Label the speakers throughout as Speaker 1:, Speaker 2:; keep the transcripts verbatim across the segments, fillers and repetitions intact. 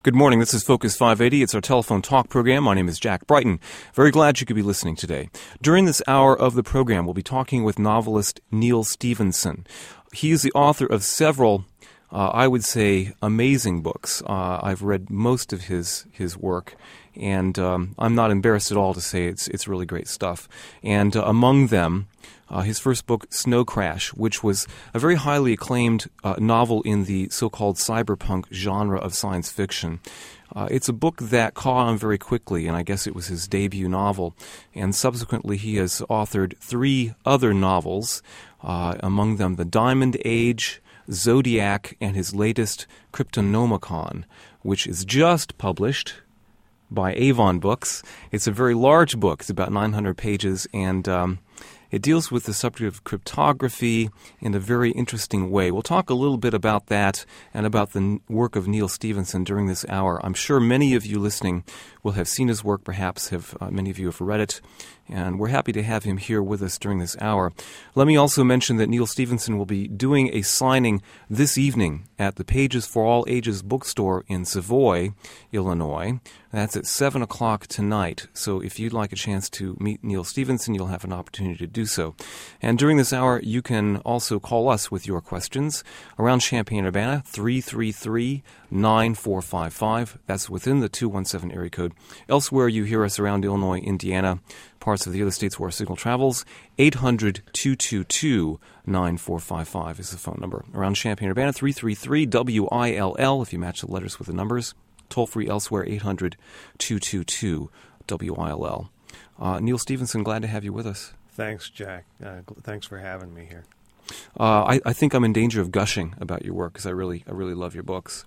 Speaker 1: Good morning. This is Focus five eighty. It's our telephone talk program. My name is Jack Brighton. Very glad you could be listening today. During this hour of the program, we'll be talking with novelist Neal Stephenson. He is the author of several, uh, I would say, amazing books. Uh, I've read most of his his work, and um, I'm not embarrassed at all to say it's it's really great stuff. And uh, among them, Uh, his first book, Snow Crash, which was a very highly acclaimed uh, novel in the so-called cyberpunk genre of science fiction. Uh, it's a book that caught on very quickly, and I guess it was his debut novel. And subsequently, he has authored three other novels, uh, among them The Diamond Age, Zodiac, and his latest, Cryptonomicon, which is just published by Avon Books. It's a very large book. It's about nine hundred pages, and um, it deals with the subject of cryptography in a very interesting way. We'll talk a little bit about that and about the work of Neal Stephenson during this hour. I'm sure many of you listening will have seen his work, perhaps have uh, many of you have read it, and we're happy to have him here with us during this hour. Let me also mention that Neal Stephenson will be doing a signing this evening at the Pages for All Ages bookstore in Savoy, Illinois. That's at seven o'clock tonight. So if you'd like a chance to meet Neal Stephenson, you'll have an opportunity to do so. And during this hour, you can also call us with your questions around Champaign-Urbana, three three three, nine four five five. That's within the two one seven area code. Elsewhere, you hear us around Illinois, Indiana, parts of the other states where our signal travels. eight hundred, two two two, nine four five five is the phone number. Around Champaign-Urbana, three three three, W I L L, if you match the letters with the numbers. Toll-free elsewhere, eight hundred, two two two, W I L L. Uh, Neal Stephenson, glad to have you with us.
Speaker 2: Thanks, Jack. Uh, thanks for having me here.
Speaker 1: Uh, I, I think I'm in danger of gushing about your work because I really, I really love your books.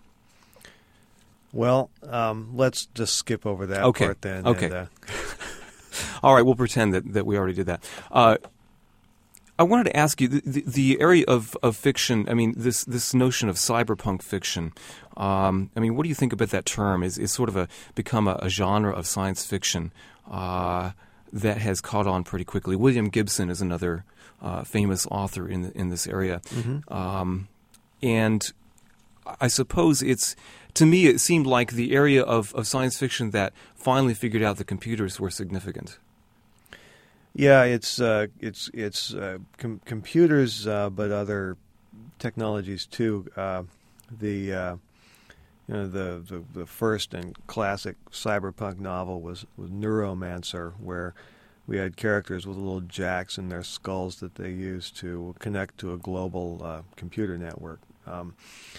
Speaker 2: Well, um, let's just skip over that
Speaker 1: okay.
Speaker 2: part then.
Speaker 1: Okay.
Speaker 2: And, uh,
Speaker 1: All right, we'll pretend that, that we already did that. Uh, I wanted to ask you, the, the, the area of, of fiction, I mean, this this notion of cyberpunk fiction, um, I mean, what do you think about that term? Is is sort of a become a, a genre of science fiction uh, that has caught on pretty quickly? William Gibson is another uh, famous author in the, in this area.
Speaker 2: mm-hmm.
Speaker 1: Um, and I suppose it's, to me, it seemed like the area of, of science fiction that finally figured out that computers were significant.
Speaker 2: Yeah, it's uh, it's it's uh, com- computers, uh, but other technologies too. Uh, the uh, you know the, the the first and classic cyberpunk novel was, was Neuromancer, where we had characters with little jacks in their skulls that they used to connect to a global uh, computer network. Um,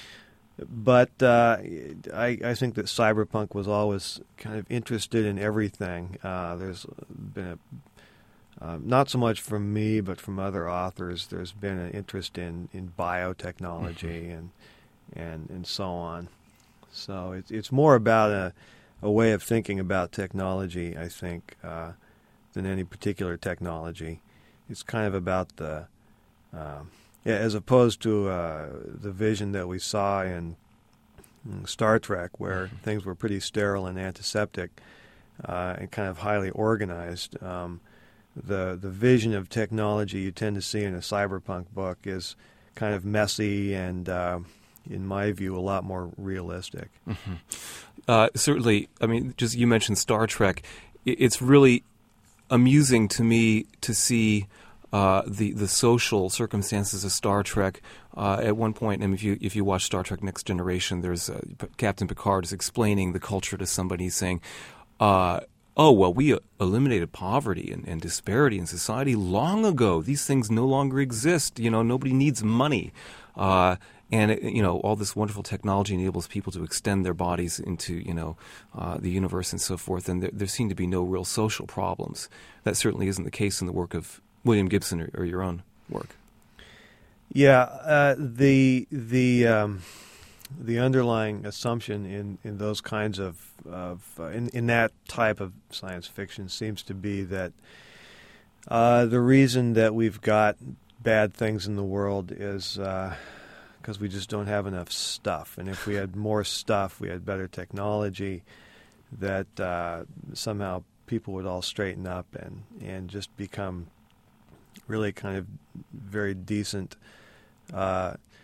Speaker 2: but uh, I, I think that cyberpunk was always kind of interested in everything. Uh, there's been a Uh, not so much from me, but from other authors. There's been an interest in, in biotechnology mm-hmm. and and and so on. So it's it's more about a a way of thinking about technology, I think, uh, than any particular technology. It's kind of about the uh, yeah, as opposed to uh, the vision that we saw in, in Star Trek, where mm-hmm. things were pretty sterile and antiseptic uh, and kind of highly organized. Um, The the vision of technology you tend to see in a cyberpunk book is kind of messy and, uh, in my view, a lot more realistic.
Speaker 1: Mm-hmm. Uh, certainly, I mean, just you mentioned Star Trek. It's really amusing to me to see uh, the the social circumstances of Star Trek. Uh, at one point, and if you if you watch Star Trek Next Generation, there's uh, Captain Picard is explaining the culture to somebody. He's saying, Uh, oh, well, we eliminated poverty and, and disparity in society long ago. These things no longer exist. You know, nobody needs money. Uh, and, it, you know, all this wonderful technology enables people to extend their bodies into, you know, uh, the universe and so forth. And there, there seem to be no real social problems. That certainly isn't the case in the work of William Gibson or, or your own work.
Speaker 2: Yeah, uh, the the um, the underlying assumption in, in those kinds of of uh, in in that type of science fiction seems to be that uh, the reason that we've got bad things in the world is because uh, we just don't have enough stuff, and if we had more stuff, we had better technology, that uh, somehow people would all straighten up and and just become really kind of very decent uh,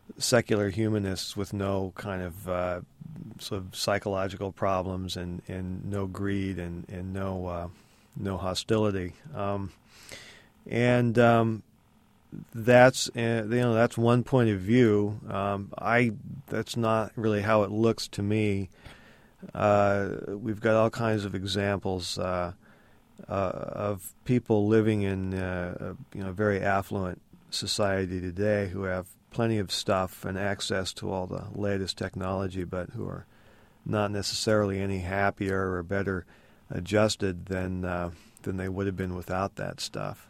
Speaker 2: secular humanists with no kind of uh, sort of psychological problems and, and no greed and and no uh, no hostility. Um, and um, that's uh, you know that's one point of view. Um, I that's not really how it looks to me. Uh, we've got all kinds of examples uh, uh, of people living in uh, you know a very affluent society today who have plenty of stuff and access to all the latest technology, but who are not necessarily any happier or better adjusted than uh, than they would have been without that stuff.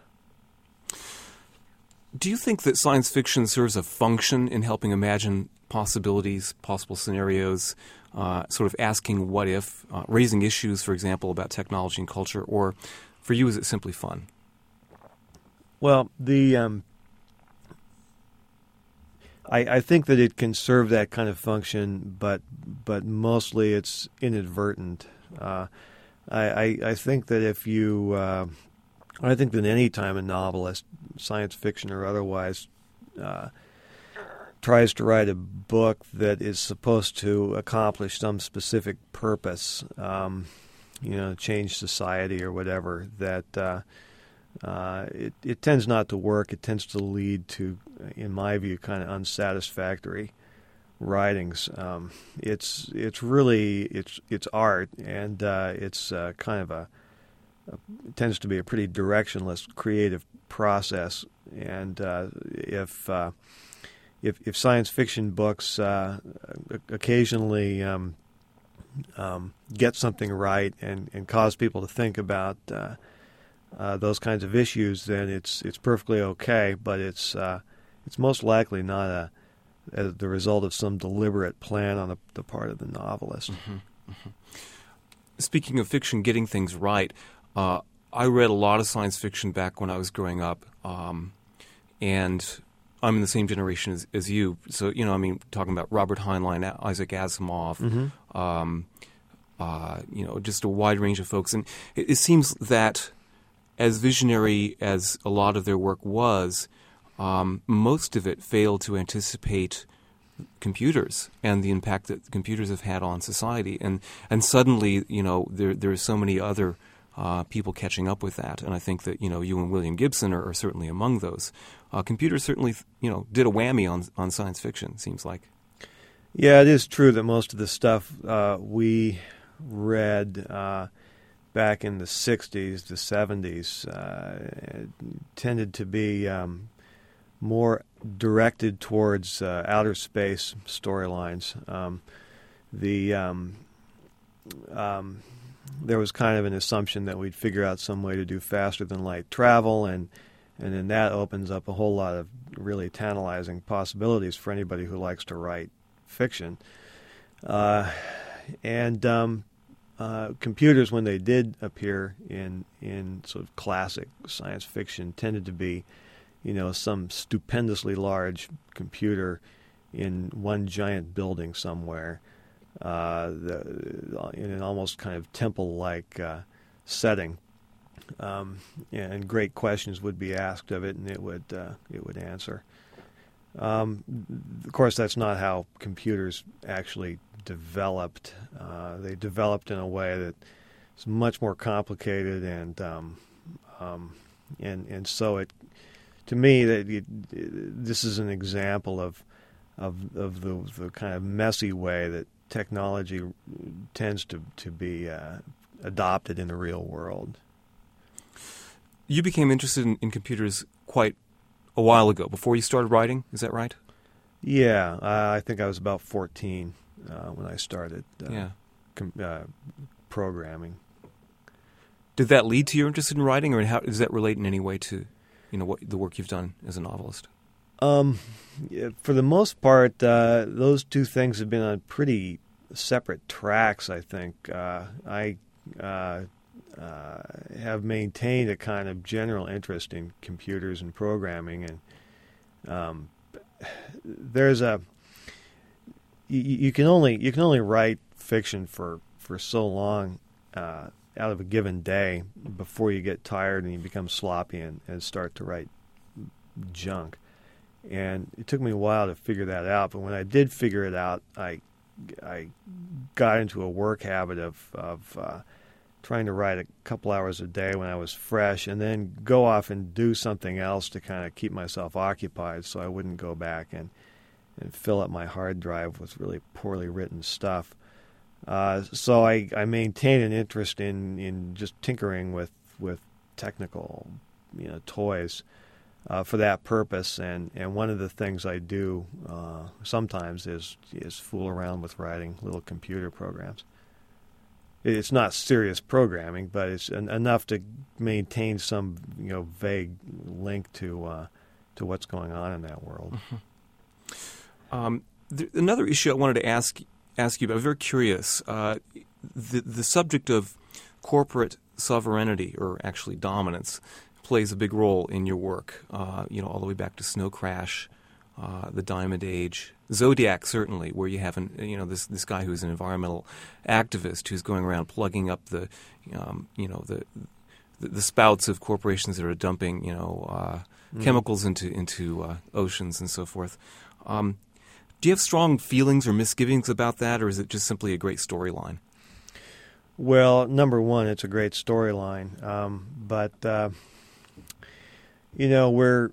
Speaker 1: Do you think that science fiction serves a function in helping imagine possibilities, possible scenarios, uh, sort of asking what if, uh, raising issues, for example, about technology and culture, or for you is it simply fun?
Speaker 2: Well, the um, I, I think that it can serve that kind of function, but but mostly it's inadvertent. Uh, I, I I think that if you, uh, I think that any time a novelist, science fiction or otherwise, uh, tries to write a book that is supposed to accomplish some specific purpose, um, you know, change society or whatever, that uh, uh, it, it tends not to work. It tends to lead to, in my view, kind of unsatisfactory writings. Um, it's it's really it's it's art, and uh, it's uh, kind of a, a it tends to be a pretty directionless creative process. And uh, if uh, if if science fiction books uh, occasionally um, um, get something right and, and cause people to think about uh, uh, those kinds of issues, then it's it's perfectly okay. But it's uh, it's most likely not a as the result of some deliberate plan on the, the part of the novelist.
Speaker 1: Mm-hmm. Mm-hmm. Speaking of fiction getting things right, uh, I read a lot of science fiction back when I was growing up, um, and I'm in the same generation as, as you. So, you know, I mean, talking about Robert Heinlein, Isaac Asimov, mm-hmm. um, uh, you know, just a wide range of folks. And it, it seems that as visionary as a lot of their work was, Um, most of it failed to anticipate computers and the impact that computers have had on society. And and suddenly, you know, there there are so many other uh, people catching up with that. And I think that, you know, you and William Gibson are, are certainly among those. Uh, computers certainly, you know, did a whammy on on science fiction, seems like.
Speaker 2: Yeah, it is true that most of the stuff uh, we read uh, back in the sixties, the seventies, uh, tended to be Um, more directed towards uh, outer space storylines. Um, the um, um, there was kind of an assumption that we'd figure out some way to do faster than light travel, and and then that opens up a whole lot of really tantalizing possibilities for anybody who likes to write fiction. Uh, and um, uh, computers, when they did appear in in sort of classic science fiction, tended to be, you know, some stupendously large computer in one giant building somewhere, uh, the, in an almost kind of temple-like uh, setting, um, and great questions would be asked of it, and it would uh, it would answer. Um, of course, that's not how computers actually developed. Uh, they developed in a way that is much more complicated, and um, um, and and so it. To me, that it, this is an example of of of the, the kind of messy way that technology tends to to be uh, adopted in the real world.
Speaker 1: You became interested in, in computers quite a while ago, before you started writing. Is that right?
Speaker 2: Yeah, uh, I think I was about fourteen uh, when I started uh,
Speaker 1: yeah.
Speaker 2: com- uh, programming.
Speaker 1: Did that lead to your interest in writing, or how does that relate in any way to, you know, what the work you've done as a novelist?
Speaker 2: Um, yeah, for the most part, uh, those two things have been on pretty separate tracks, I think. Uh, I uh, uh, have maintained a kind of general interest in computers and programming, and um, there's a you, you can only you can only write fiction for for so long uh, out of a given day before you get tired and you become sloppy and, and start to write junk. And it took me a while to figure that out. But when I did figure it out, I I got into a work habit of of uh, trying to write a couple hours a day when I was fresh, and then go off and do something else to kind of keep myself occupied, so I wouldn't go back and and fill up my hard drive with really poorly written stuff. Uh, so I, I maintain an interest in, in just tinkering with, with technical, you know, toys uh, for that purpose. And, and one of the things I do uh, sometimes is is fool around with writing little computer programs. It's not serious programming, but it's en- enough to maintain some, you know, vague link to uh, to what's going on in that world.
Speaker 1: Mm-hmm. Um, th- another issue I wanted to ask ask you about. I'm very curious. Uh, the the subject of corporate sovereignty, or actually dominance, plays a big role in your work. Uh, you know, all the way back to Snow Crash, uh, the Diamond Age, Zodiac, certainly, where you have an you know this this guy who's an environmental activist who's going around plugging up the um, you know the, the the spouts of corporations that are dumping you know uh, mm. chemicals into into uh, oceans and so forth. Um, do you have strong feelings or misgivings about that, or is it just simply a great storyline?
Speaker 2: Well, number one, it's a great storyline, um, but uh, you know we're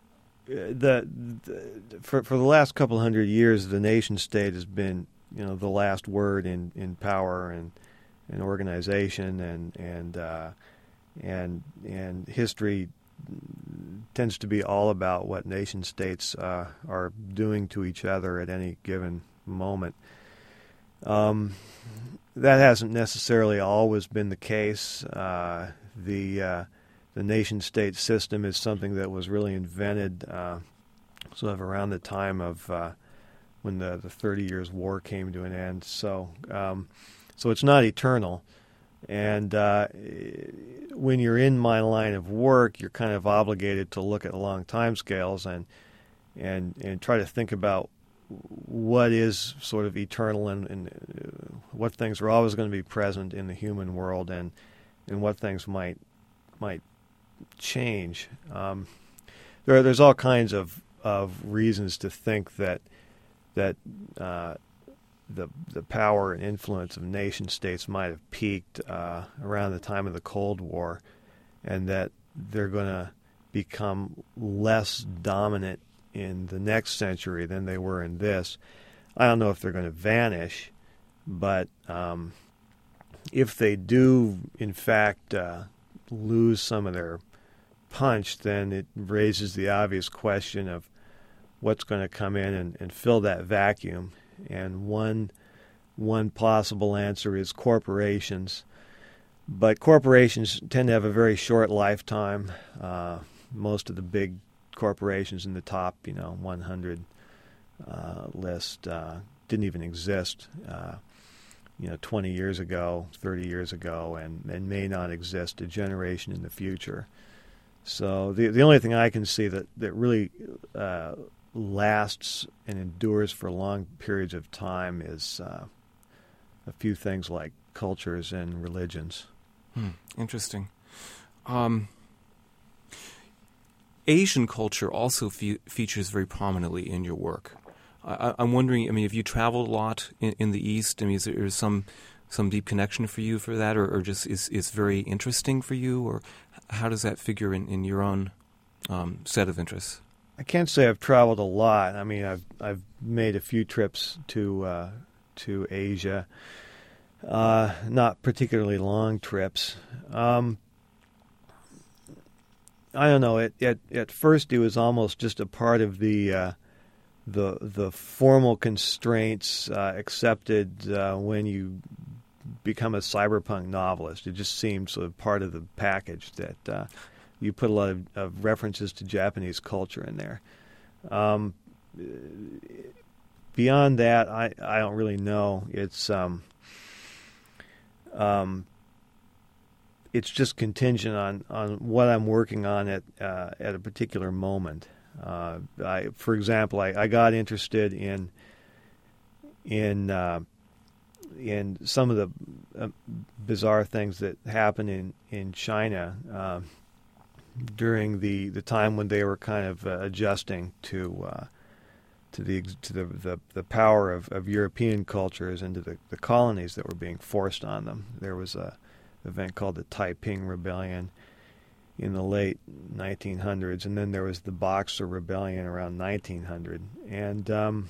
Speaker 2: the, the for for the last couple hundred years, the nation state has been you know the last word in, in power and and organization and and uh, and and history tends to be all about what nation states uh, are doing to each other at any given moment. Um, that hasn't necessarily always been the case. Uh, the uh, the nation-state system is something that was really invented uh, sort of around the time of uh, when the, the Thirty Years' War came to an end. So, um, so it's not eternal. And uh, when you're in my line of work, you're kind of obligated to look at long time scales and and and try to think about what is sort of eternal and, and uh, what things are always going to be present in the human world, and and what things might might change. Um, there, there's all kinds of, of reasons to think that that uh, the the power and influence of nation states might have peaked uh, around the time of the Cold War, and that they're going to become less dominant in the next century than they were in this. I don't know if they're going to vanish, but um, if they do, in fact, uh, lose some of their punch, then it raises the obvious question of what's going to come in and, and fill that vacuum. And one one possible answer is corporations. But corporations tend to have a very short lifetime. Uh, most of the big corporations in the top, you know, one hundred uh, list uh, didn't even exist, uh, you know, twenty years ago, thirty years ago, and, and may not exist a generation in the future. So the the only thing I can see that that really uh, lasts and endures for long periods of time is uh, a few things like cultures and religions.
Speaker 1: Hmm, interesting. Um, Asian culture also fe- features very prominently in your work. I, I'm wondering, I mean, have you traveled a lot in, in the East? I mean, is there some some deep connection for you for that, or, or just is is very interesting for you, or how does that figure in, in your own um, set of interests?
Speaker 2: I can't say I've traveled a lot. I mean, I've I've made a few trips to uh, to Asia, uh, not particularly long trips. Um, I don't know. It, at at first, it was almost just a part of the uh, the the formal constraints uh, accepted uh, when you become a cyberpunk novelist. It just seemed sort of part of the package that uh, you put a lot of, of references to Japanese culture in there. Um, beyond that, I, I don't really know. It's um, um, it's just contingent on, on what I'm working on at uh, at a particular moment. Uh, I, for example, I, I got interested in in uh, in some of the uh, bizarre things that happen in in China uh, during the, the time when they were kind of uh, adjusting to uh, to the to the the, the power of, of European cultures and to the, the colonies that were being forced on them. There was a event called the Taiping Rebellion in the late nineteen hundreds, and then there was the Boxer Rebellion around nineteen hundred, and um,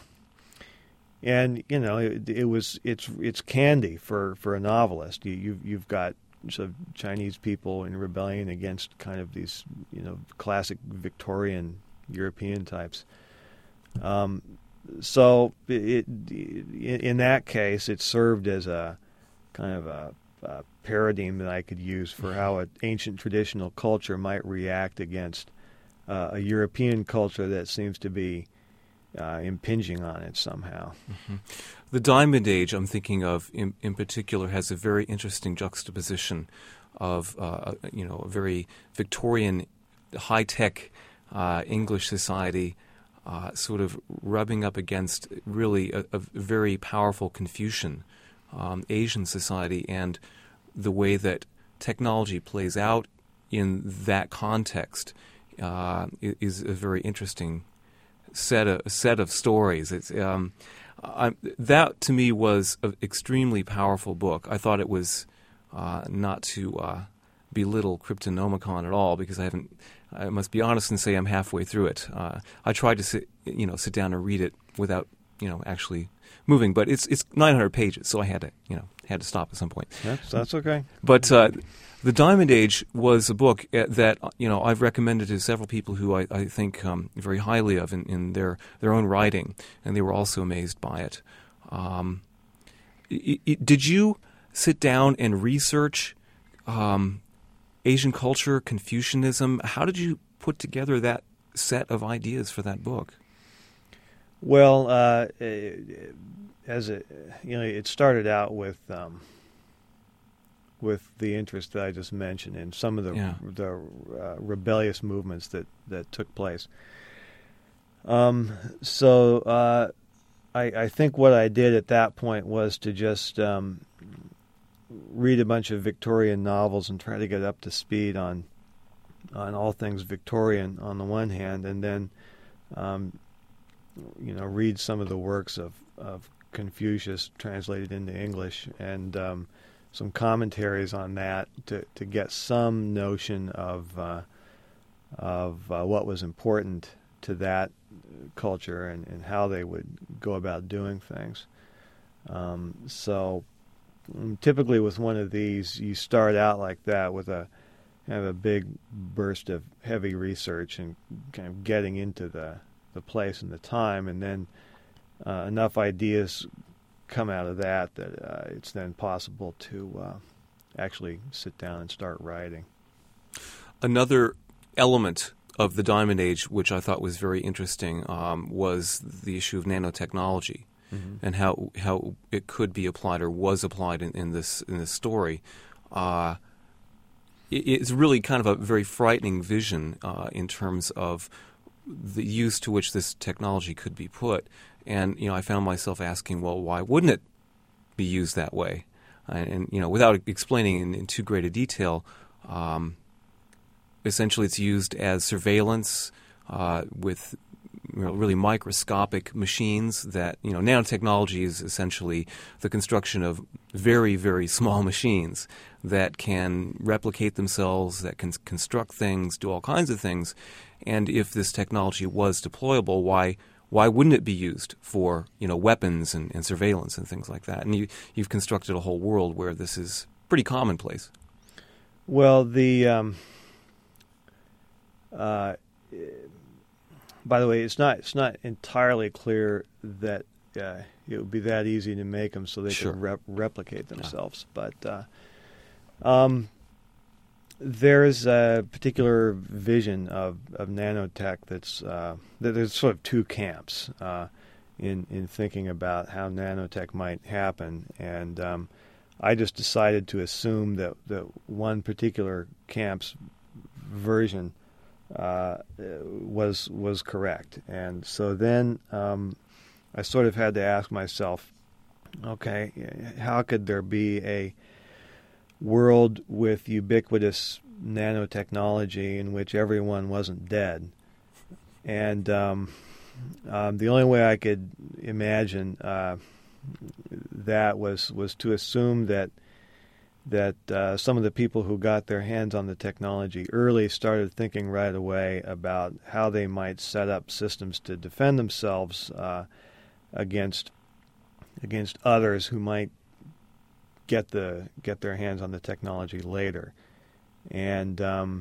Speaker 2: and you know it, it was it's it's candy for, for a novelist. You you've, you've got sort of Chinese people in rebellion against kind of these you know classic Victorian European types. Um, so it, it in that case, it served as a kind of a Uh, paradigm that I could use for how an ancient traditional culture might react against uh, a European culture that seems to be uh, impinging on it somehow.
Speaker 1: Mm-hmm. The Diamond Age, I'm thinking of in, in particular, has a very interesting juxtaposition of uh, you know a very Victorian, high-tech uh, English society, uh, sort of rubbing up against really a, a very powerful Confucian Um, Asian society, and the way that technology plays out in that context uh, is a very interesting set of set of stories. It's um, I, that to me was an extremely powerful book. I thought it was uh, not to uh, belittle Cryptonomicon at all, because I haven't. I must be honest and say I'm halfway through it. Uh, I tried to sit, you know, sit down and read it without, you know, actually moving, but it's it's nine hundred pages, so I had to, you know, had to stop at some point.
Speaker 2: That's, that's okay.
Speaker 1: But uh, The Diamond Age was a book that, you know, I've recommended to several people who I, I think um, very highly of in, in their, their own writing, and they were also amazed by it. Um, it, it. Did you sit down and research um, Asian culture, Confucianism? How did you put together that set of ideas for that book?
Speaker 2: Well, uh, as it, you know, it started out with um, with the interest that I just mentioned in some of the
Speaker 1: yeah.
Speaker 2: the uh, rebellious movements that, that took place. Um, so uh, I, I think what I did at that point was to just um, read a bunch of Victorian novels and try to get up to speed on on all things Victorian on the one hand, and then um, you know, read some of the works of, of Confucius translated into English, and um, some commentaries on that to, to get some notion of uh, of uh, what was important to that culture and, and how they would go about doing things. Um, so typically with one of these, you start out like that with a kind of a big burst of heavy research and kind of getting into the the place and the time, and then uh, enough ideas come out of that that uh, it's then possible to uh, actually sit down and start writing.
Speaker 1: Another element of the Diamond Age, which I thought was very interesting, um, was the issue of nanotechnology, mm-hmm. and how how it could be applied or was applied in, in this in this story. Uh, it, it's really kind of a very frightening vision uh, in terms of the use to which this technology could be put. And, you know, I found myself asking, well, why wouldn't it be used that way? And, and you know, without explaining in, in too great a detail, um, essentially it's used as surveillance uh, with you know, really microscopic machines that, you know, nanotechnology is essentially the construction of very, very small machines that can replicate themselves, that can construct things, do all kinds of things. And if this technology was deployable, why why wouldn't it be used for, you know, weapons and, and surveillance and things like that? And you, you've constructed a whole world where this is pretty commonplace.
Speaker 2: Well, the um, uh, by the way, it's not it's not entirely clear that uh, it would be that easy to make them so they
Speaker 1: sure.
Speaker 2: can rep- replicate themselves. Yeah. But uh, um, there's a particular vision of, of nanotech that's uh, there's sort of two camps uh, in in thinking about how nanotech might happen, and um, I just decided to assume that that one particular camp's version uh, was was correct, and so then um, I sort of had to ask myself, okay, how could there be a world with ubiquitous nanotechnology in which everyone wasn't dead. And um, um, the only way I could imagine uh, that was was to assume that that uh, some of the people who got their hands on the technology early started thinking right away about how they might set up systems to defend themselves uh, against against others who might get the get their hands on the technology later. And um,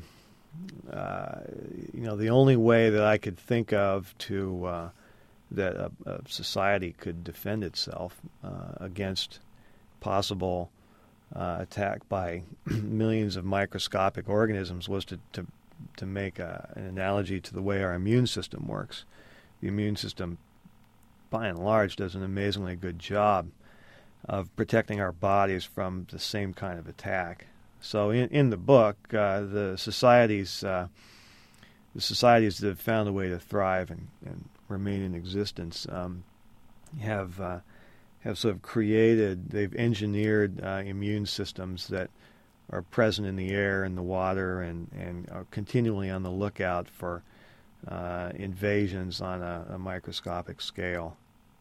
Speaker 2: uh, you know, the only way that I could think of to uh, that a, a society could defend itself uh, against possible uh, attack by millions of microscopic organisms was to to, to make a, an analogy to the way our immune system works. The immune system, by and large, does an amazingly good job of protecting our bodies from the same kind of attack. So in, in the book, uh, the societies uh, the societies that have found a way to thrive and, and remain in existence um, have uh, have sort of created, they've engineered uh, immune systems that are present in the air and the water and, and are continually on the lookout for uh, invasions on a, a microscopic scale.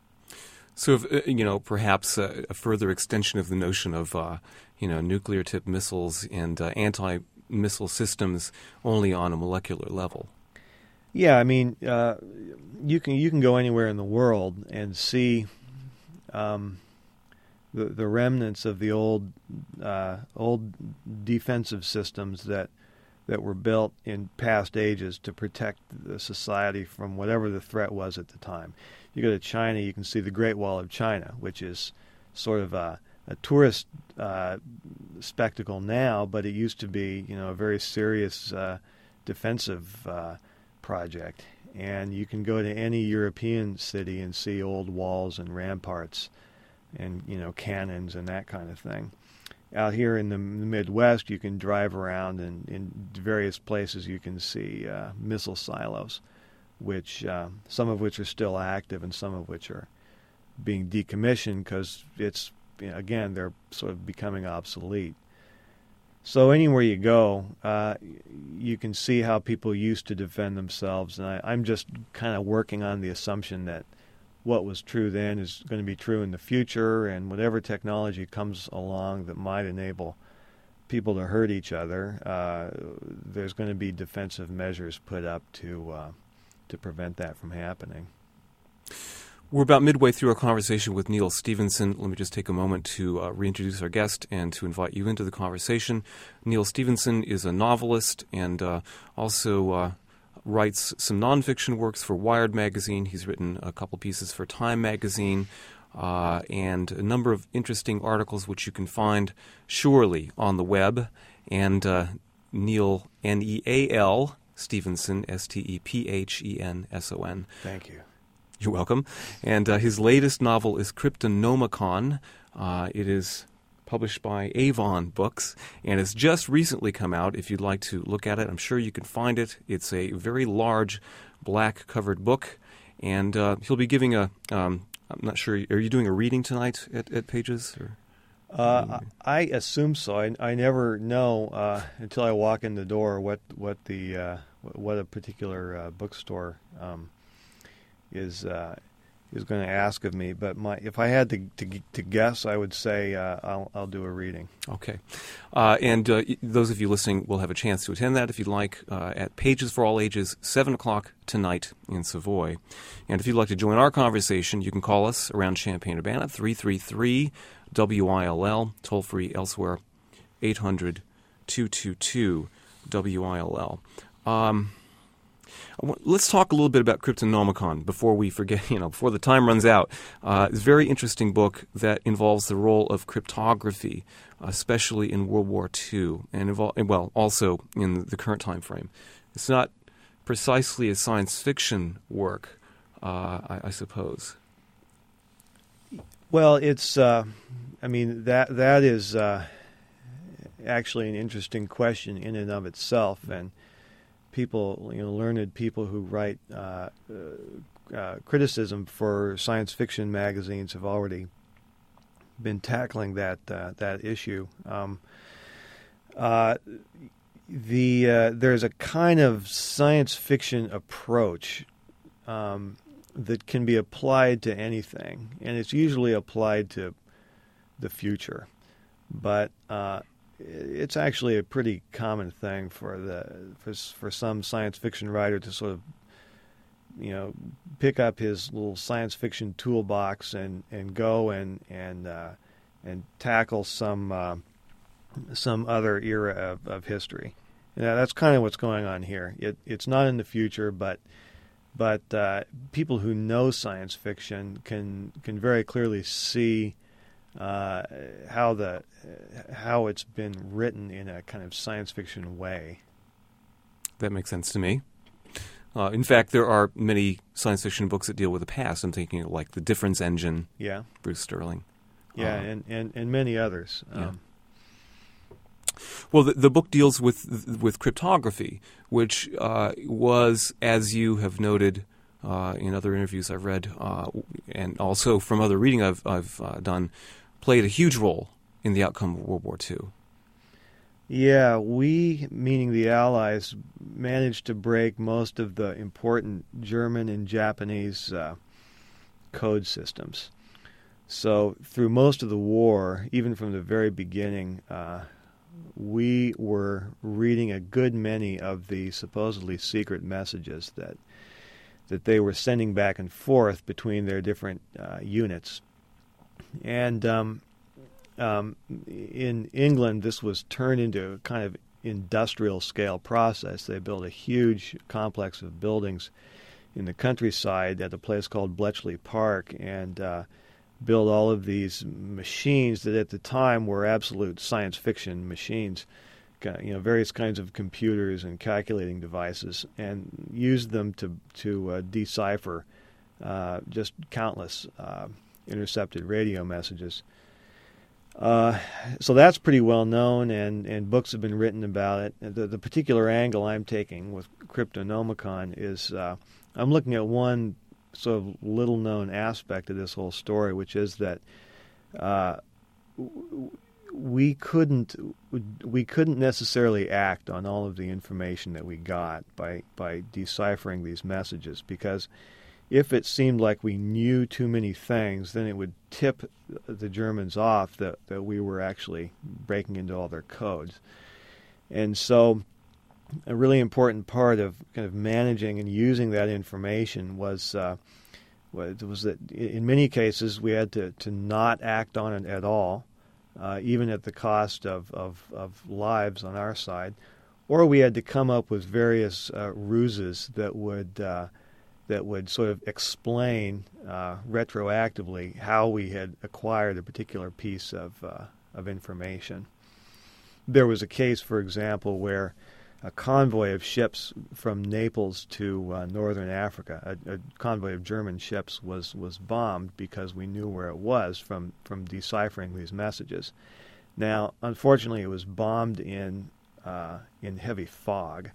Speaker 1: So, if, uh, you know, perhaps uh, a further extension of the notion of, uh, you know, nuclear-tipped missiles and uh, anti-missile systems only on a molecular level.
Speaker 2: Yeah, I mean, uh, you can you can go anywhere in the world and see um, the the remnants of the old uh, old defensive systems that that were built in past ages to protect the society from whatever the threat was at the time. You go to China, you can see the Great Wall of China, which is sort of a, a tourist uh, spectacle now, but it used to be, you know, a very serious uh, defensive uh, project. And you can go to any European city and see old walls and ramparts and, you know, cannons and that kind of thing. Out here in the Midwest, you can drive around, and in various places you can see uh, missile silos, which uh, some of which are still active and some of which are being decommissioned because it's, you know, again, they're sort of becoming obsolete. So anywhere you go, uh, you can see how people used to defend themselves, and I, I'm just kind of working on the assumption that what was true then is going to be true in the future, and whatever technology comes along that might enable people to hurt each other, uh, there's going to be defensive measures put up to uh, to prevent that from happening.
Speaker 1: We're about midway through our conversation with Neal Stephenson. Let me just take a moment to uh, reintroduce our guest and to invite you into the conversation. Neal Stephenson is a novelist and uh, also uh, writes some nonfiction works for Wired magazine. He's written a couple pieces for Time magazine uh, and a number of interesting articles which you can find surely on the web. And uh, Neal, N E A L, Stephenson, S T E P H E N S O N.
Speaker 2: Thank you.
Speaker 1: You're welcome. And uh, his latest novel is Cryptonomicon. Uh, it is published by Avon Books, and it's just recently come out. If you'd like to look at it, I'm sure you can find it. It's a very large black-covered book, and uh, he'll be giving a, um, I'm not sure, are you doing a reading tonight at, at Pages? Or?
Speaker 2: Uh, I assume so. I, I never know uh, until I walk in the door what what the uh, what a particular uh, bookstore um, is uh, is going to ask of me. But my if I had to to, to guess, I would say uh, I'll I'll do a reading.
Speaker 1: Okay, uh, and uh, those of you listening will have a chance to attend that if you'd like uh, at Pages for All Ages, seven o'clock tonight in Savoy. And if you'd like to join our conversation, you can call us around Champaign-Urbana, three three three W I L L, toll free elsewhere, eight hundred, two two two, W I L L. Um, let's talk a little bit about Cryptonomicon before we forget, you know, before the time runs out. Uh, it's a very interesting book that involves the role of cryptography, especially in World War Two, and evol- well, also in the current time frame. It's not precisely a science fiction work, uh, I, I suppose.
Speaker 2: Well, it's, uh, I mean, that that is uh, actually an interesting question in and of itself, and people, you know, learned people who write uh, uh, uh, criticism for science fiction magazines have already been tackling that uh, that issue. Um, uh, the uh, there's a kind of science fiction approach um, that can be applied to anything, and it's usually applied to the future. But uh, it's actually a pretty common thing for the for, for some science fiction writer to sort of, you know, pick up his little science fiction toolbox and, and go and and uh, and tackle some uh, some other era of, of history. You know, that's kind of what's going on here. It, it's not in the future, but but uh, people who know science fiction can can very clearly see uh, how the how it's been written in a kind of science fiction way.
Speaker 1: That makes sense to me. Uh, in fact, there are many science fiction books that deal with the past. I'm thinking of, like, The Difference Engine,
Speaker 2: yeah,
Speaker 1: Bruce Sterling.
Speaker 2: Yeah,
Speaker 1: uh,
Speaker 2: and, and, and many others.
Speaker 1: Yeah.
Speaker 2: Um,
Speaker 1: Well, the, the book deals with with cryptography, which uh, was, as you have noted uh, in other interviews I've read, uh, and also from other reading I've, I've uh, done, played a huge role in the outcome of World War Two.
Speaker 2: Yeah, we, meaning the Allies, managed to break most of the important German and Japanese uh, code systems. So through most of the war, even from the very beginning, uh, we were reading a good many of the supposedly secret messages that that they were sending back and forth between their different uh, units. And um, um, in England, this was turned into a kind of industrial scale process. They built a huge complex of buildings in the countryside at a place called Bletchley Park, and uh, built all of these machines that at the time were absolute science fiction machines, you know, various kinds of computers and calculating devices, and used them to to uh, decipher uh, just countless uh, intercepted radio messages. Uh, so that's pretty well known, and, and books have been written about it. The, the particular angle I'm taking with Cryptonomicon is uh, I'm looking at one sort of little-known aspect of this whole story, which is that uh, we couldn't we couldn't necessarily act on all of the information that we got by by deciphering these messages, because if it seemed like we knew too many things, then it would tip the Germans off that, that we were actually breaking into all their codes. And so a really important part of kind of managing and using that information was uh, was, was that in many cases we had to, to not act on it at all, uh, even at the cost of, of, of lives on our side, or we had to come up with various uh, ruses that would uh, that would sort of explain uh, retroactively how we had acquired a particular piece of uh, of information. There was a case, for example, where a convoy of ships from Naples to uh, northern Africa, a, a convoy of German ships, was, was bombed because we knew where it was from, from deciphering these messages. Now, unfortunately, it was bombed in uh, in heavy fog,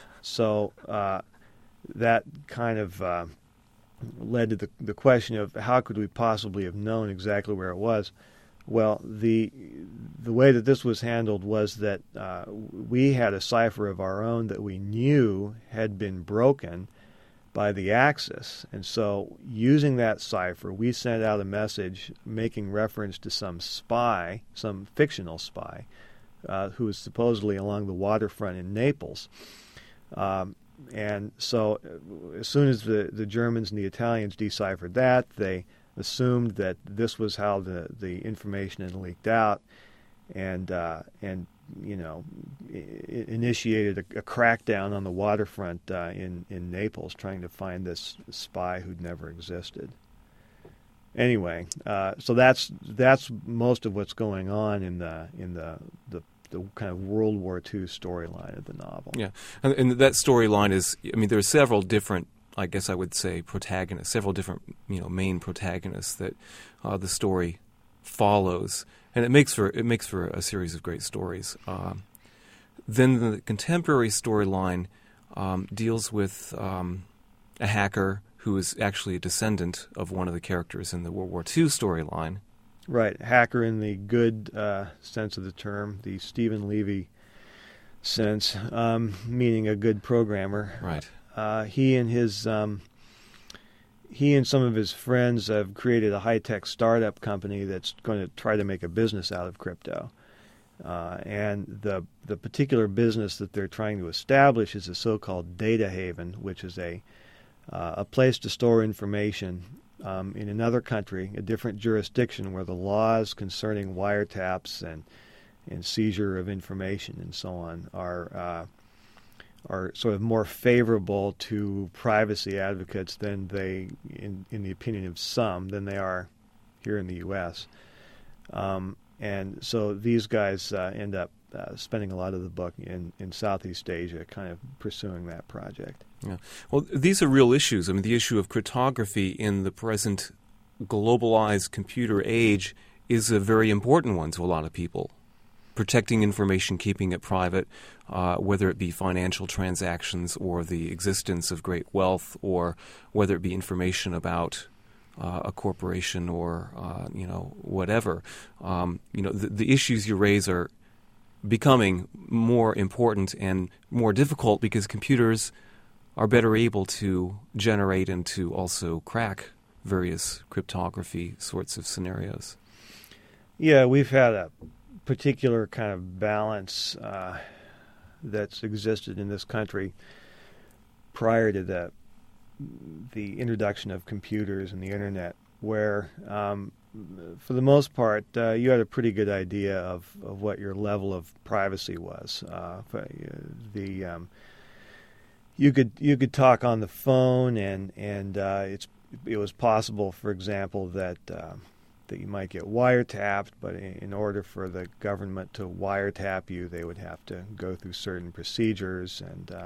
Speaker 2: so uh, that kind of uh, led to the, the question of how could we possibly have known exactly where it was. Well, the the way that this was handled was that uh, we had a cipher of our own that we knew had been broken by the Axis, and so using that cipher, we sent out a message making reference to some spy, some fictional spy, uh, who was supposedly along the waterfront in Naples. Um, and so as soon as the, the Germans and the Italians deciphered that, they assumed that this was how the, the information had leaked out, and uh, and you know I- initiated a, a crackdown on the waterfront uh, in in Naples, trying to find this spy who'd never existed. Anyway, uh, so that's that's most of what's going on in the in the the, the kind of World War Two storyline of the novel.
Speaker 1: Yeah, and, and that storyline is, I mean, there are several different, I guess I would say, protagonists, several different, you know, main protagonists that uh, the story follows, and it makes for it makes for a series of great stories. Um, then the contemporary storyline um, deals with um, a hacker who is actually a descendant of one of the characters in the World War Two storyline.
Speaker 2: Right, hacker in the good uh, sense of the term, the Stephen Levy sense, um, meaning a good programmer.
Speaker 1: Right.
Speaker 2: Uh, he and his um, he and some of his friends have created a high-tech startup company that's going to try to make a business out of crypto. Uh, and the the particular business that they're trying to establish is a so-called data haven, which is a uh, a place to store information um, in another country, a different jurisdiction, where the laws concerning wiretaps and and seizure of information and so on are uh, are sort of more favorable to privacy advocates than they, in in the opinion of some, than they are here in the U S Um, and so these guys uh, end up uh, spending a lot of the book in, in Southeast Asia, kind of pursuing that project.
Speaker 1: Yeah. Well, these are real issues. I mean, the issue of cryptography in the present globalized computer age is a very important one to a lot of people. Protecting information, keeping it private, uh, whether it be financial transactions or the existence of great wealth, or whether it be information about uh, a corporation or uh, you know whatever. Um, you know the, the issues you raise are becoming more important and more difficult because computers are better able to generate and to also crack various cryptography sorts of scenarios.
Speaker 2: Yeah, we've had a particular kind of balance uh, that's existed in this country prior to the the introduction of computers and the internet, where um, for the most part uh, you had a pretty good idea of, of what your level of privacy was. Uh, the um, you could you could talk on the phone, and and uh, it's it was possible, for example, that uh, that you might get wiretapped, but in order for the government to wiretap you, they would have to go through certain procedures. And uh,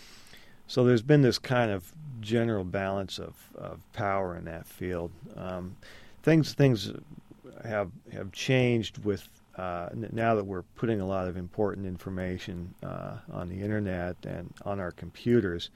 Speaker 2: so there's been this kind of general balance of, of power in that field. Um, things things have have changed with uh, now that we're putting a lot of important information uh, on the internet and on our computers.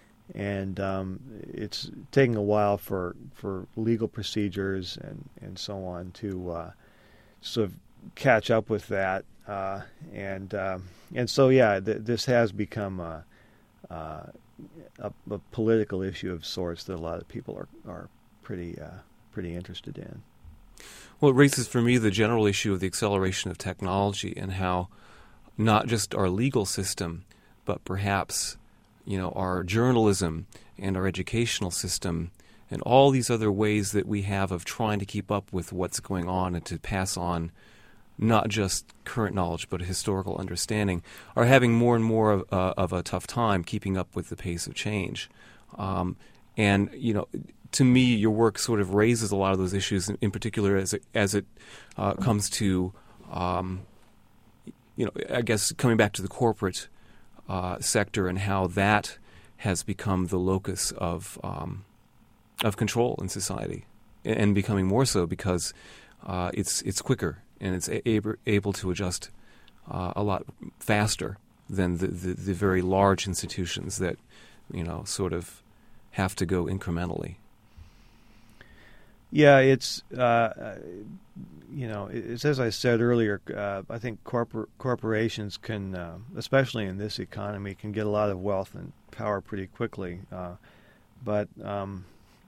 Speaker 2: And um, it's taking a while for, for legal procedures and, and so on to uh, sort of catch up with that. Uh, and uh, and so, yeah, th- this has become a, uh, a, a political issue of sorts that a lot of people are, are pretty uh, pretty interested in.
Speaker 1: Well, it raises for me the general issue of the acceleration of technology and how not just our legal system, but perhaps you know, our journalism and our educational system and all these other ways that we have of trying to keep up with what's going on and to pass on not just current knowledge but a historical understanding are having more and more of, uh, of a tough time keeping up with the pace of change. Um, and, you know, to me, your work sort of raises a lot of those issues, in, in particular as it, as it uh, comes to, um, you know, I guess coming back to the corporate Uh, sector and how that has become the locus of um, of control in society, and, and becoming more so because uh, it's it's quicker and it's a- able able to adjust uh, a lot faster than the, the, the very large institutions that you know sort of have to go incrementally.
Speaker 2: Yeah, it's uh, you know, it's as I said earlier. Uh, I think corpor- corporations can, uh, especially in this economy, can get a lot of wealth and power pretty quickly. Uh, but um,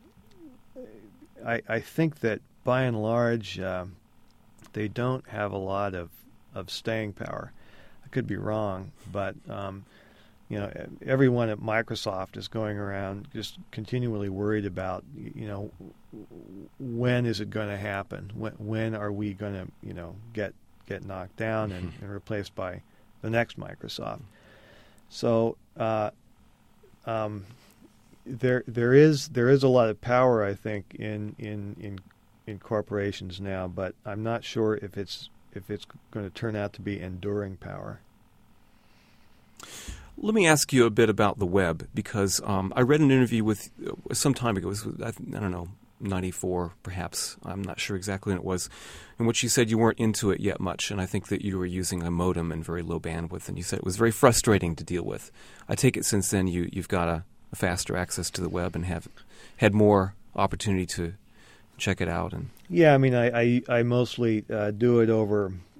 Speaker 2: I, I think that by and large, uh, they don't have a lot of, of staying power. I could be wrong, but um, you know, everyone at Microsoft is going around just continually worried about, you know, when is it going to happen? When, when are we going to, you know, get get knocked down and, and replaced by the next Microsoft? So uh, um, there there is there is a lot of power, I think, in in in in corporations now, but I'm not sure if it's if it's going to turn out to be enduring power.
Speaker 1: Let me ask you a bit about the web, because um, I read an interview with uh, some time ago. It was, I don't know, ninety-four perhaps. I'm not sure exactly when it was, in which you said you weren't into it yet much, and I think that you were using a modem and very low bandwidth, and you said it was very frustrating to deal with. I take it since then you, you've got a, a faster access to the web and have had more opportunity to check it out. And
Speaker 2: yeah, I mean, I, I, I mostly uh, do it over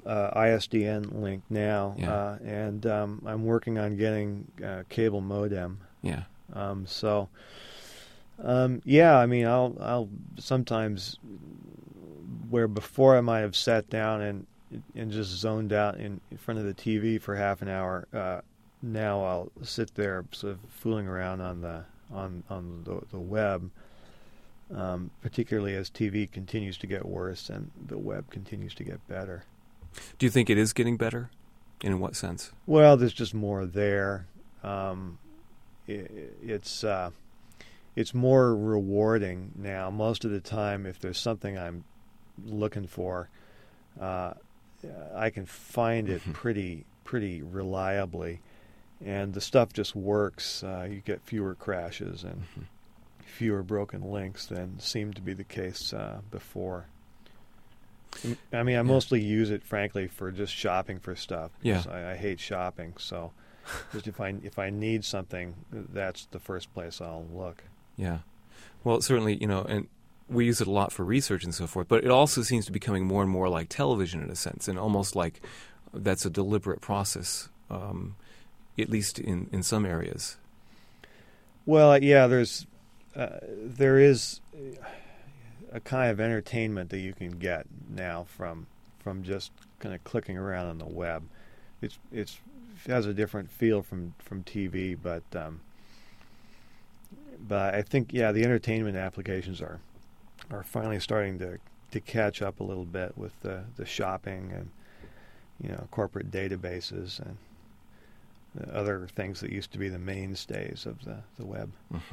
Speaker 2: uh, I S D N link now,
Speaker 1: Yeah.
Speaker 2: uh, and um, I'm working on getting uh, cable modem.
Speaker 1: Yeah.
Speaker 2: Um, so, um, yeah, I mean, I'll I'll sometimes where before I might have sat down and and just zoned out in, in front of the T V for half an hour. Uh, now I'll sit there sort of fooling around on the on on the, the web, um, particularly as T V continues to get worse and the web continues to get better.
Speaker 1: Do you think it is getting better? In what sense?
Speaker 2: Well, there's just more there. Um, it, it's uh, it's more rewarding now. Most of the time, if there's something I'm looking for, uh, I can find it
Speaker 1: Mm-hmm.
Speaker 2: pretty pretty reliably, and the stuff just works. Uh, you get fewer crashes and
Speaker 1: Mm-hmm.
Speaker 2: fewer broken links than seemed to be the case uh, before. I mean, I
Speaker 1: Yeah.
Speaker 2: mostly use it, frankly, for just shopping for stuff.
Speaker 1: Yeah.
Speaker 2: I, I hate shopping, so just if I if I need something, that's the first place I'll look.
Speaker 1: Yeah. Well, certainly, you know, and we use it a lot for research and so forth, but it also seems to be becoming more and more like television in a sense, and almost like that's a deliberate process, um, at least in, in some areas.
Speaker 2: Well, yeah, there's uh, there is a kind of entertainment that you can get now from from just kind of clicking around on the web. It's it's it has a different feel from from T V, but um, but I think yeah, the entertainment applications are are finally starting to to catch up a little bit with the the shopping and you know corporate databases and the other things that used to be the mainstays of the the web.
Speaker 1: Mm-hmm.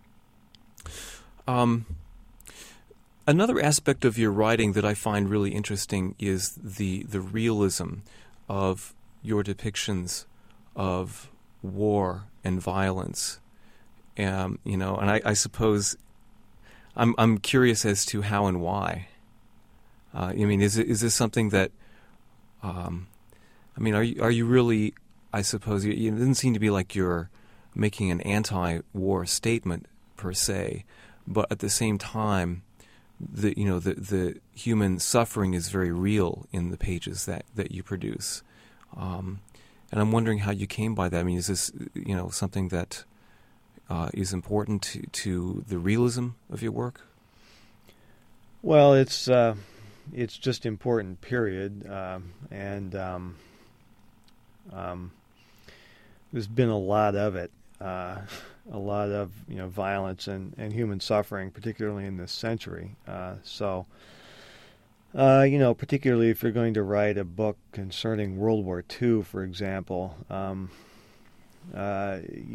Speaker 1: Um, another aspect of your writing that I find really interesting is the the realism of your depictions of war and violence. Um, you know, and I, I suppose I'm I'm curious as to how and why. Uh, I mean, is it, is this something that? Um, I mean, are you are you really? I suppose you, it doesn't seem to be like you're making an anti-war statement per se, but at the same time, the you know the the human suffering is very real in the pages that, that you produce, um, and I'm wondering how you came by that. I mean, is this you know something that uh, is important to, to the realism of your work?
Speaker 2: Well, it's uh, it's just important, period, um, and um, um, there's been a lot of it, uh, a lot of you know violence and, and human suffering, particularly in this century. Uh, so, uh, you know, particularly if you're going to write a book concerning World War Two, for example, um, uh,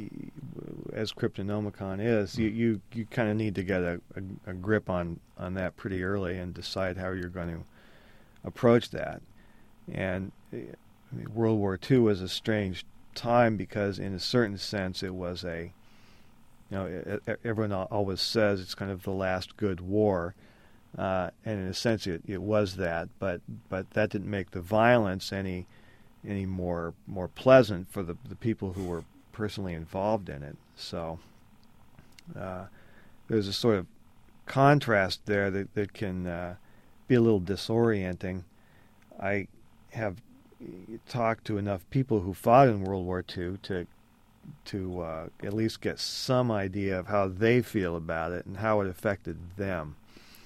Speaker 2: as Cryptonomicon is, you you, you kind of need to get a, a, a grip on, on that pretty early and decide how you're going to approach that. And I mean, World War Two was a strange time because, in a certain sense, it was a, you know, everyone always says it's kind of the last good war, uh, and in a sense, it, it was that. But but that didn't make the violence any any more more pleasant for the the people who were personally involved in it. So uh, there's a sort of contrast there that that can uh, be a little disorienting. I have talked to enough people who fought in World War Two to to uh, at least get some idea of how they feel about it and how it affected them.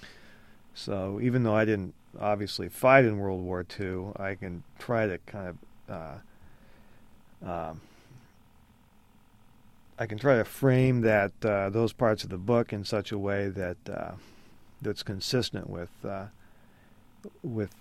Speaker 2: So even though I didn't obviously fight in World War Two, I can try to kind of uh, um, I can try to frame that uh, those parts of the book in such a way that uh, that's consistent with uh, with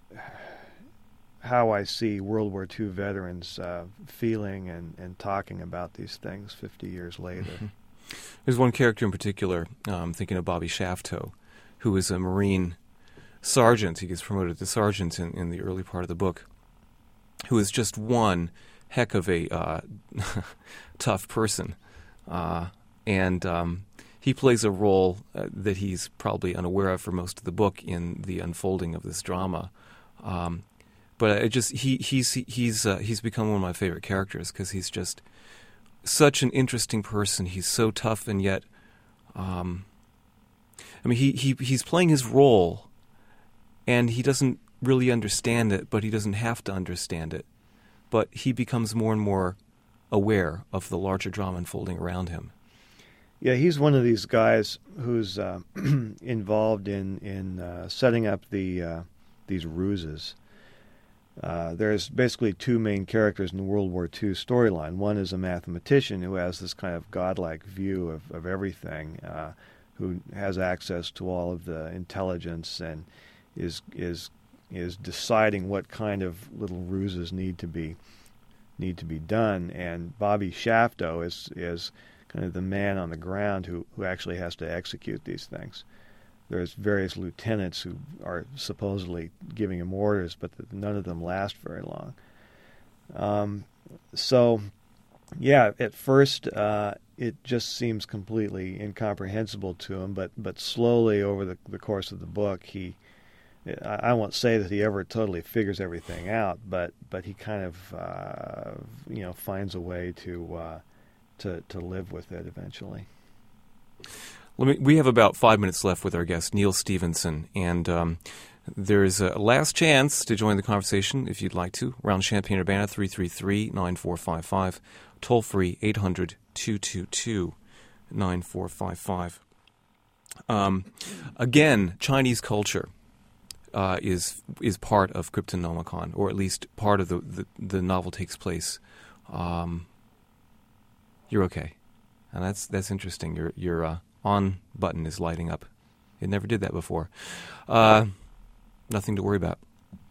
Speaker 2: how I see World War Two veterans uh, feeling and, and talking about these things fifty years later.
Speaker 1: Mm-hmm. There's one character in particular, uh, I'm thinking of Bobby Shafto, who is a Marine sergeant. He gets promoted to sergeant in, in the early part of the book, who is just one heck of a uh, tough person. Uh, and um, he plays a role uh, that he's probably unaware of for most of the book in the unfolding of this drama. Um, But it just he he's he's uh, he's become one of my favorite characters because he's just such an interesting person. He's so tough and yet, um, I mean he, he he's playing his role, and he doesn't really understand it, but he doesn't have to understand it. But he becomes more and more aware of the larger drama unfolding around him.
Speaker 2: Yeah, he's one of these guys who's uh, involved in in uh, setting up the uh, these ruses. Uh, there's basically two main characters in the World War Two storyline. One is a mathematician who has this kind of godlike view of, of everything, uh, who has access to all of the intelligence and is is is deciding what kind of little ruses need to be need to be done. And Bobby Shafto is is kind of the man on the ground who, who actually has to execute these things. There's various lieutenants who are supposedly giving him orders, but none of them last very long. Um, so, yeah, at first uh, it just seems completely incomprehensible to him, but, but slowly over the, the course of the book, he, I, I won't say that he ever totally figures everything out, but, but he kind of, uh, you know, finds a way to, uh, to, to live with it eventually.
Speaker 1: Let me, we have about five minutes left with our guest, Neal Stephenson, and um, there's a last chance to join the conversation if you'd like to. Around Champaign-Urbana, three three three, nine four five five, toll-free eight hundred, two two two, nine four five five. Um, again, Chinese culture uh, is is part of Cryptonomicon, or at least part of the, the, the novel takes place. Um, you're okay. And that's that's interesting. Your your uh, on button is lighting up. It never did that before. Uh, nothing to worry about.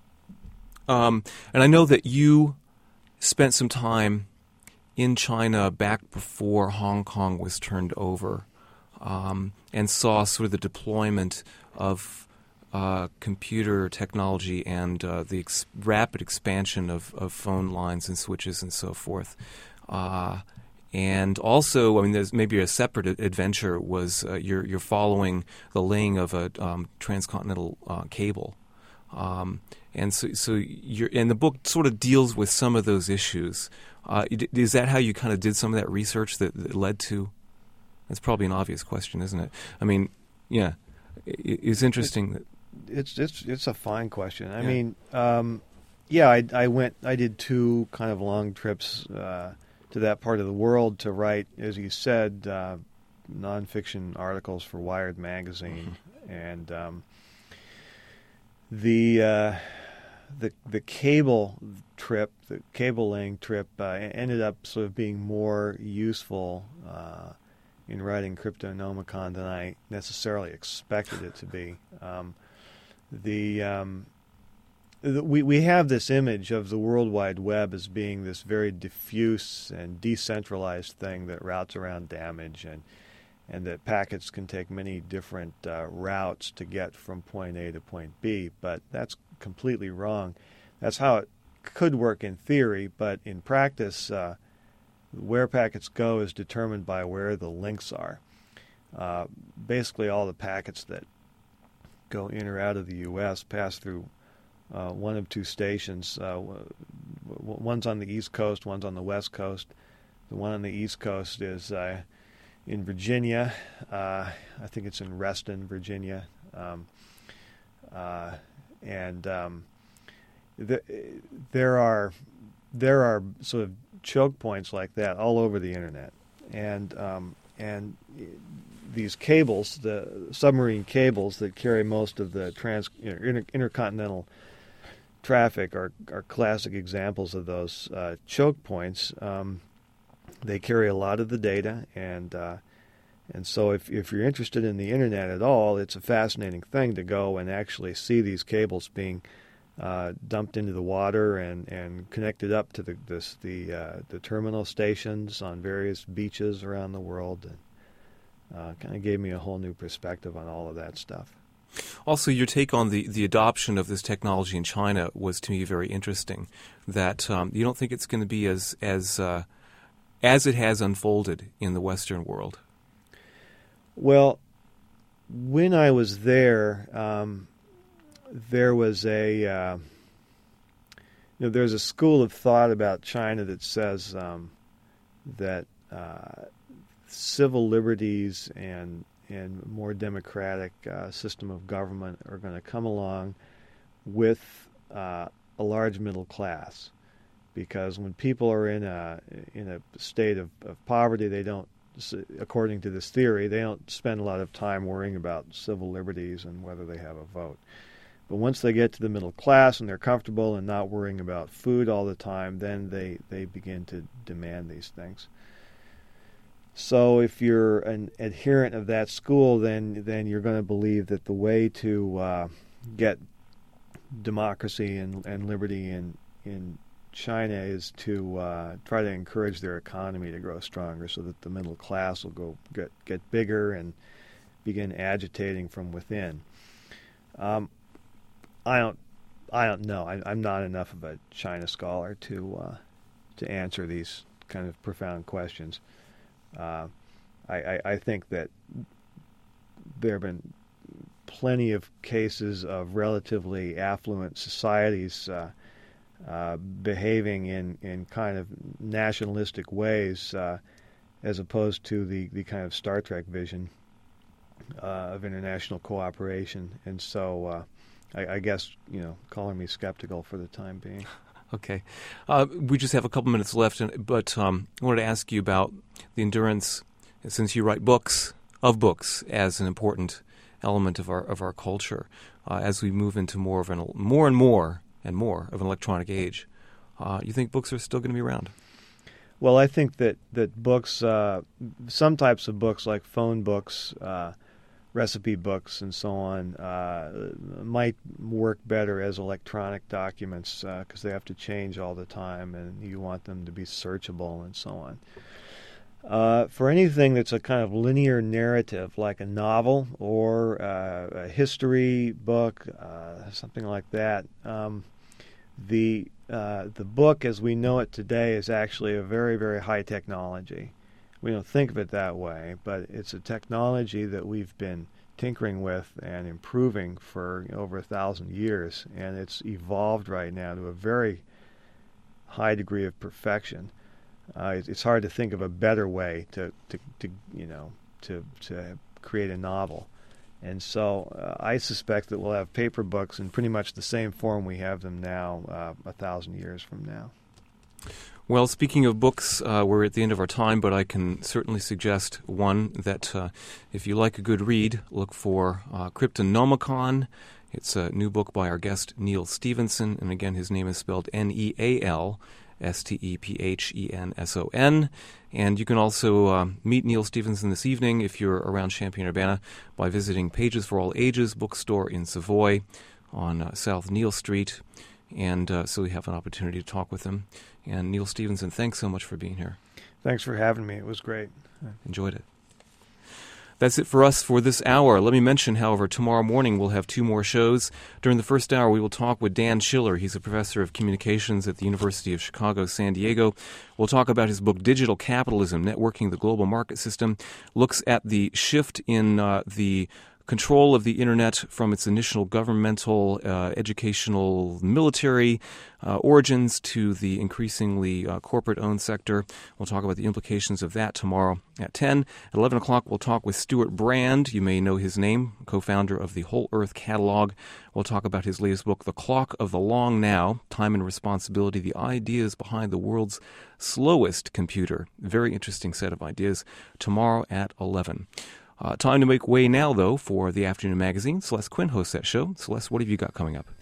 Speaker 1: Um, and I know that you spent some time in China back before Hong Kong was turned over, um, and saw sort of the deployment of uh, computer technology and uh, the ex- rapid expansion of, of phone lines and switches and so forth. Uh, And also, I mean, there's maybe a separate adventure was uh, you're you're following the laying of a um, transcontinental uh, cable, um, and so so you're and the book sort of deals with some of those issues. Uh, is that how you kind of did some of that research that, that led to? That's probably an obvious question, isn't it? I mean, yeah, it, it's interesting. That,
Speaker 2: it's it's it's a fine question. I
Speaker 1: yeah.
Speaker 2: mean, um, yeah, I I went I did two kind of long trips. Uh, to that part of the world to write, as you said, uh, nonfiction articles for Wired magazine, mm-hmm. and um, the uh, the the cable trip, the cable laying trip, uh, ended up sort of being more useful uh, in writing Cryptonomicon than I necessarily expected it to be. Um, the um, We we have this image of the World Wide Web as being this very diffuse and decentralized thing that routes around damage, and and that packets can take many different uh, routes to get from point A to point B. But that's completely wrong. That's how it could work in theory, but in practice, uh, where packets go is determined by where the links are. Uh, basically, all the packets that go in or out of the U S pass through Uh, one of two stations. Uh, w- one's on the East Coast, one's on the West Coast. The one on the East Coast is uh, in Virginia. Uh, I think it's in Reston, Virginia. Um, uh, and um, th- there are there are sort of choke points like that all over the internet. And um, and these cables, the submarine cables that carry most of the trans you know, inter- intercontinental traffic are, are classic examples of those uh, choke points. Um, they carry a lot of the data, and uh, and so if if you're interested in the internet at all, it's a fascinating thing to go and actually see these cables being uh, dumped into the water and, and connected up to the this, the uh, the terminal stations on various beaches around the world. And uh, kind of gave me a whole new perspective on all of that stuff.
Speaker 1: Also, your take on the, the adoption of this technology in China was, to me, very interesting. That um, you don't think it's going to be as as uh, as it has unfolded in the Western world.
Speaker 2: Well, when I was there, um, there was a uh, you know there's a school of thought about China that says um, that uh, civil liberties and and more democratic uh, system of government are going to come along with uh, a large middle class, because when people are in a in a state of, of poverty, they don't, according to this theory, they don't spend a lot of time worrying about civil liberties and whether they have a vote. But once they get to the middle class and they're comfortable and not worrying about food all the time, then they, they begin to demand these things. So if you're an adherent of that school, then then you're going to believe that the way to uh, get democracy and, and liberty in in China is to uh, try to encourage their economy to grow stronger, so that the middle class will go get get bigger and begin agitating from within. Um, I don't I don't know. I, I'm not enough of a China scholar to uh, to answer these kind of profound questions. Uh, I, I, I think that there have been plenty of cases of relatively affluent societies uh, uh, behaving in, in kind of nationalistic ways, uh, as opposed to the, the kind of Star Trek vision uh, of international cooperation. And so uh, I, I guess, you know, calling me skeptical for the time being.
Speaker 1: Okay. Uh, we just have a couple minutes left, but um, I wanted to ask you about the endurance, since you write books, of books as an important element of our of our culture, uh, as we move into more of an more and more and more of an electronic age. Uh, you think books are still going to be around?
Speaker 2: Well, I think that that books, uh, some types of books like phone books, uh, recipe books, and so on, uh, might work better as electronic documents because uh, they have to change all the time, and you want them to be searchable and so on. Uh, for anything that's a kind of linear narrative, like a novel or uh, a history book, uh, something like that, um, the uh, the book as we know it today is actually a very, very high technology. We don't think of it that way, but it's a technology that we've been tinkering with and improving for over a thousand years, and it's evolved right now to a very high degree of perfection. Uh, it's hard to think of a better way to, to, to you know, to to create a novel, and so uh, I suspect that we'll have paper books in pretty much the same form we have them now, uh, a thousand years from now.
Speaker 1: Well, speaking of books, uh, we're at the end of our time, but I can certainly suggest one that uh, if you like a good read, look for uh, Cryptonomicon. It's a new book by our guest, Neal Stephenson, and again, his name is spelled N E A L S T E P H E N S O N. And you can also uh, meet Neal Stephenson this evening if you're around Champaign-Urbana by visiting Pages for All Ages bookstore in Savoy on uh, South Neal Street. And uh, so we have an opportunity to talk with him. And Neal Stephenson, thanks so much for being here.
Speaker 2: Thanks for having me. It was great.
Speaker 1: Enjoyed it. That's it for us for this hour. Let me mention, however, tomorrow morning we'll have two more shows. During the first hour, we will talk with Dan Schiller. He's a professor of communications at the University of Chicago, San Diego. We'll talk about his book, Digital Capitalism, Networking the Global Market System. Looks at the shift in uh, the control of the Internet from its initial governmental, uh, educational, military uh, origins to the increasingly uh, corporate-owned sector. We'll talk about the implications of that tomorrow at ten. At eleven o'clock, we'll talk with Stuart Brand. You may know his name, co-founder of the Whole Earth Catalog. We'll talk about his latest book, The Clock of the Long Now, Time and Responsibility, the Ideas Behind the World's Slowest Computer. Very interesting set of ideas tomorrow at eleven. Uh, time to make way now, though, for the Afternoon Magazine. Celeste Quinn hosts that show. Celeste, what have you got coming up?